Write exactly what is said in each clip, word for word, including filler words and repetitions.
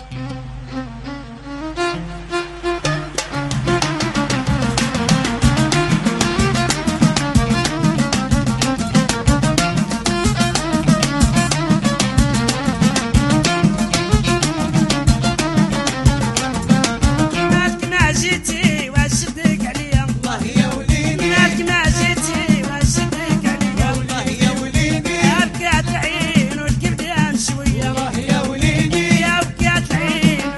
شوية والله يا وليدي، يا بكات العين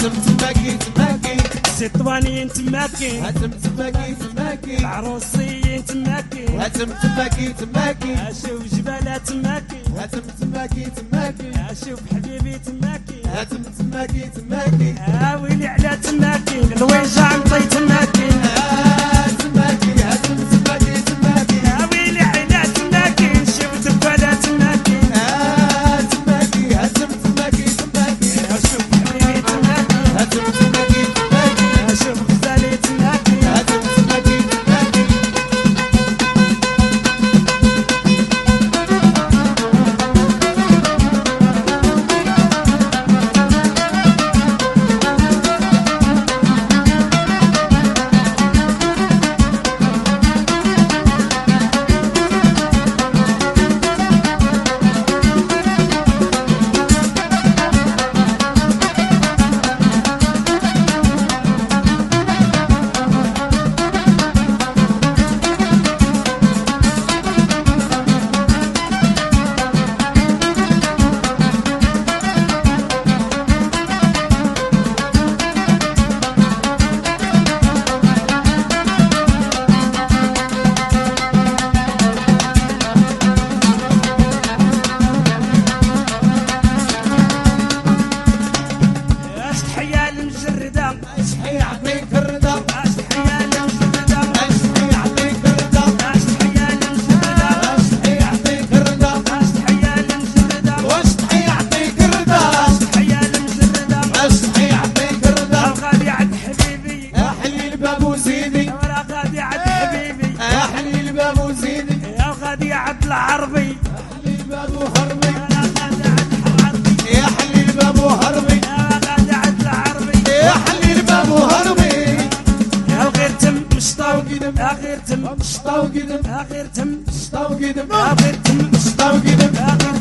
هاتم تماكي تماكي السطوانيين تماكي هاتم تماكي تماكي العروسيين تماكي هاتم تماكي تماكي اشوف جبالات تماكي هاتم تماكي تماكي اشوف حبيبي تماكي هاتم تماكي تماكي اه ويلي على تماكي الويجة عنطي تماكي آه تماكي هاتم تماكي تماكي اه ويلي على تماكي شفت بلا تماكي آه تماكي هاتم تماكي تماكي اشوف حبيبي تماكي هاتم تماكي تماكي اشوف غزالي تماكي هاتم تماكي تماكي اشحي يعطيك الرضا اشحي يعطيك الرضا اشحي يعطيك الرضا واشحي يعطيك الرضا اشحي يعطيك الرضا غادي عند حبيبي يا حليل بابو زيدي يا غادي عند حبيبي يا حليل بابو زيدي يا غادي عند العربي حليل بابو هربي يا غادي عند العربي يا حليل بابو هربي يا غادي عند العربي يا حليل بابو هربي يا غير تم مشطاو قدم يا غير تم مشطاو قدم يا غير تم مشطاو قدم يا غير تم مشطاو قدم يا غير